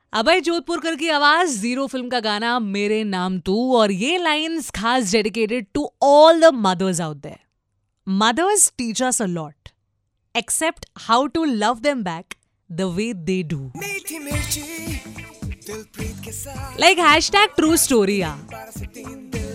अभय जोधपुरकर की आवाज, zero film का गाना मेरे नाम तू, और ये लाइंस खास dedicated to all the mothers out there. Mothers teach us a lot, except how to love them back the way they do. Like hashtag true story, yeah.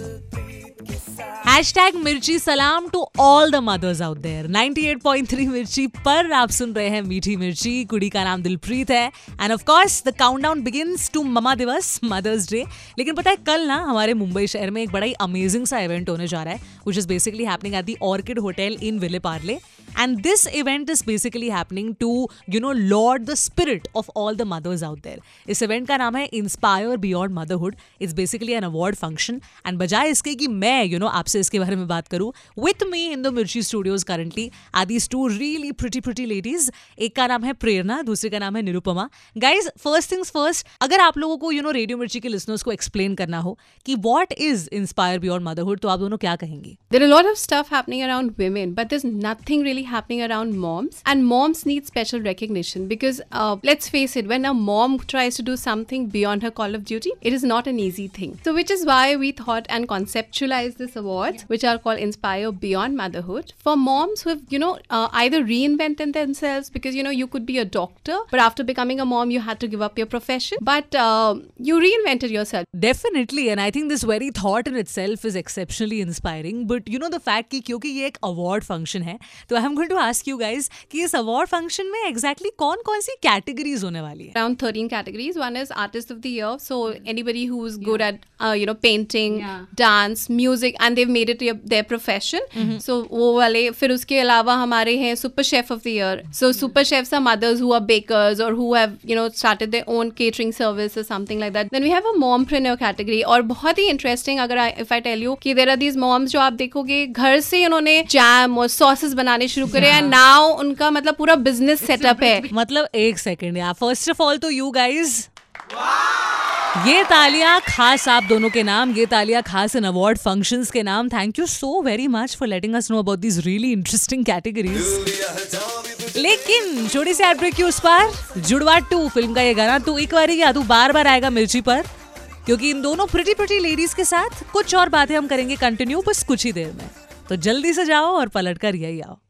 Hashtag Mirchi सलाम to all the mothers out there. 98.3 Mirchi पर आप सुन रहे हैं मीठी मिर्ची. कुड़ी का नाम दिलप्रीत है and of course the countdown begins to mama दिवस, मदर्स डे. लेकिन पता है कल ना हमारे मुंबई शहर में एक बड़ा ही अमेजिंग सा इवेंट होने जा रहा है, which is basically happening at the orchid hotel in Vile Parle. And this event is basically happening to, laud the spirit of all the mothers out there. इस event का नाम है Inspire Beyond Motherhood. It's basically an award function. And बजाय इसके कि मैं, आपसे इसके बारे में बात करूँ, with me in the Mirchi Studios currently are these two really pretty ladies. एक का नाम है प्रेरणा, दूसरे का नाम है Nirupama. Guys, first things first, अगर आप लोगों को, रेडियो मिर्ची के listeners को explain करना हो कि what is Inspire Beyond Motherhood, तो आप दोनों क्या कहेंगी? There are a lot of stuff happening around women, but there's nothing really happening around moms, and moms need special recognition because let's face it, when a mom tries to do something beyond her call of duty, it is not an easy thing. So which is why we thought and conceptualized this awards, which are called Inspire Beyond Motherhood, for moms who have either reinvented themselves, because you could be a doctor, but after becoming a mom you had to give up your profession, but you reinvented yourself. Definitely, and I think this very thought in itself is exceptionally inspiring. But the fact कि क्योंकि ये एक award function है, तो I'm going to ask you guys कि इस award function में exactly कौन-कौन सी categories होने वाली है? Around 13 categories. One is Artist of the Year, so anybody who's good at painting, dance, music, and they've made it their profession. So वो वाले. फिर उसके अलावा हमारे हैं Super Chef of the Year. So Super Chefs are mothers who are bakers or who have started their own catering service or something like that. Then we have a mompreneur category. और बहुत ही interesting, अगर if I tell you कि there are these moms जो आप देखोगे घर से उन्होंने जैम और सॉसेस बनाने शुरू करे एंड नाउ उनका मतलब पूरा बिजनेस सेटअप है. मतलब एक सेकंड यार, फर्स्ट ऑफ ऑल तो यू गाइज, ये तालियां खास आप दोनों के नाम, ये तालियां खास इन अवार्ड फंक्शंस के नाम. Thank you so very much for letting us know about this really interesting categories. लेकिन छोटी सी ब्रेक की उस पार जुड़वा 2 फिल्म का ये गाना तू एक बार या तू बार आएगा मिर्ची पर, क्योंकि इन दोनों प्रिटी लेडीज के साथ कुछ और बातें हम करेंगे कंटिन्यू बस कुछ ही देर में. तो जल्दी से जाओ और पलट कर यही आओ.